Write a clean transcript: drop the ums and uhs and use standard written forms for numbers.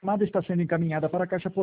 chamada está sendo encaminhada para a caixa postal